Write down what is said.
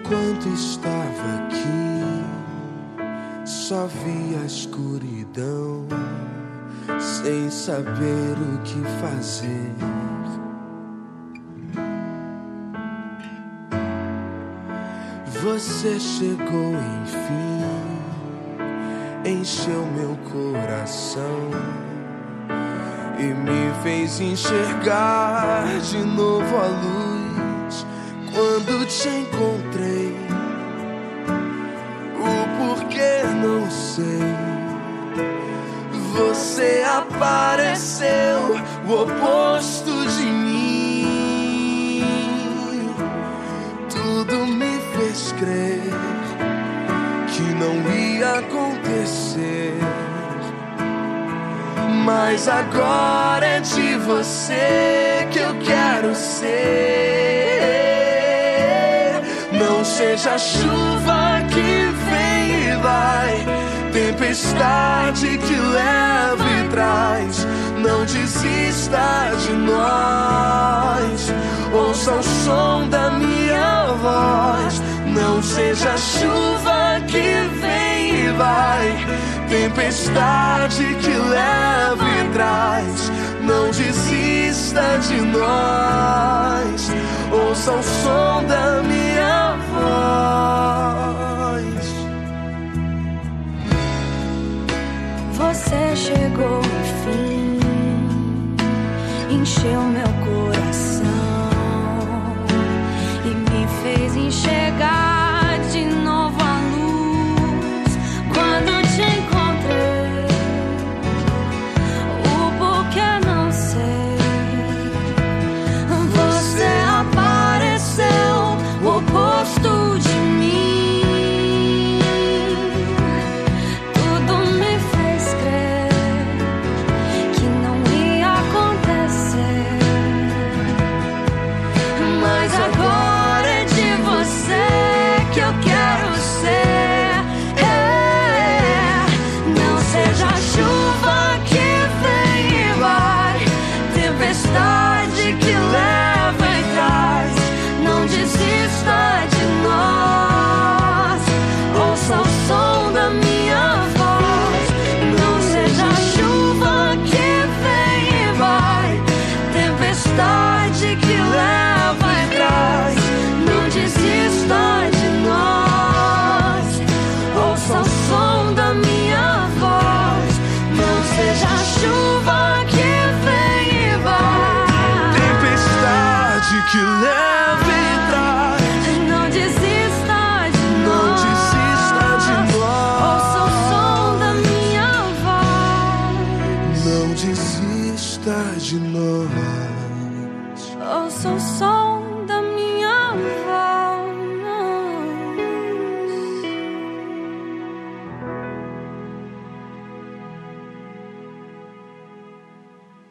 Enquanto estava aqui, só vi a escuridão, sem saber o que fazer. Você chegou enfim, encheu meu coração e me fez enxergar de novo a luz. Quando te encontrei, o porquê não sei, você apareceu, o oposto de mim. Tudo me fez crer que não ia acontecer, mas agora é de você que eu quero ser. Não seja a chuva que vem e vai, tempestade que leva e traz. Não desista de nós, ouça o som da minha voz. Não seja a chuva que vem e vai, tempestade que leva e traz. Não desista de nós, ouça o som da minha voz. Você chegou enfim, encheu meu coração